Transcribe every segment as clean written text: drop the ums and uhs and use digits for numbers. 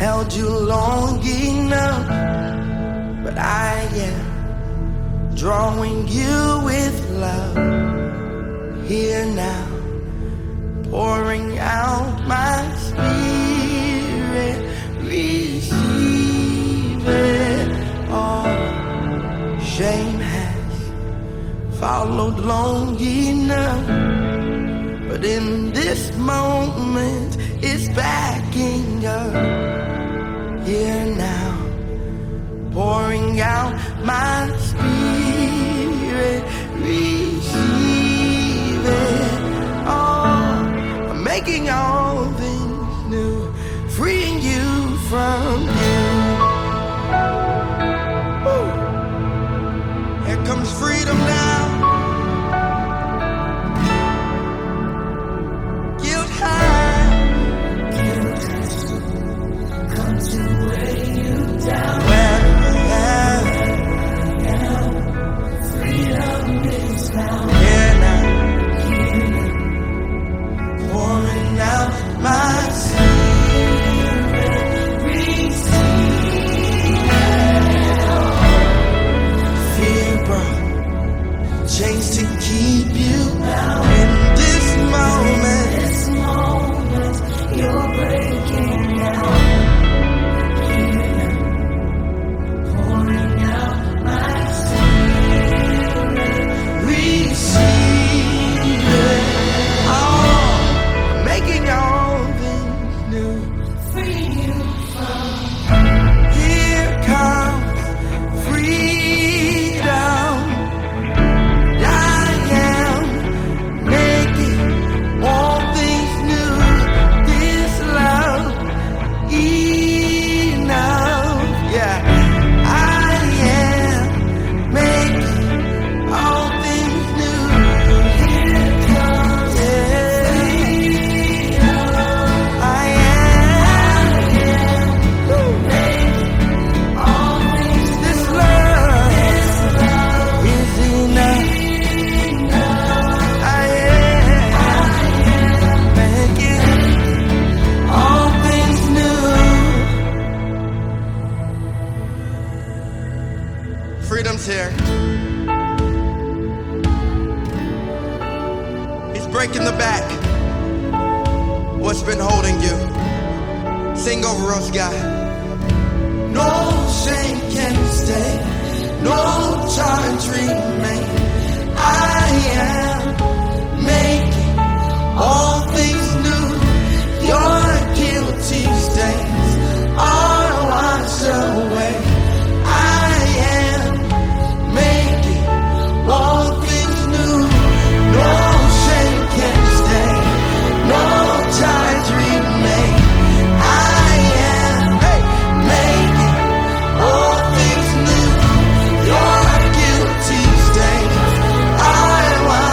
held you long enough, but I am drawing you with love. Here now, pouring out my spirit, receive it all. Shame has followed long enough, but in this moment it's backing up. Here now, pouring out my spirit, receive it all. I'm making all things new, freeing you from you. Woo. Here comes freedom now. Guilt high, come to weigh you down. Chains to keep you in this moment. This moment, you're breaking down. Pouring out my spirit, receive it all. Making all things new. Free you from. Here comes freedom. Freedom's here. He's breaking the back. What's been holding you? Sing over us, God. No shame can stay. No charge remain. I am making all things new. Your guilty stains are washed away. I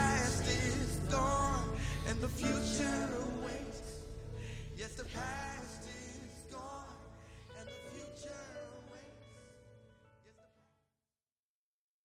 past is gone and the future awaits. Yes, the past.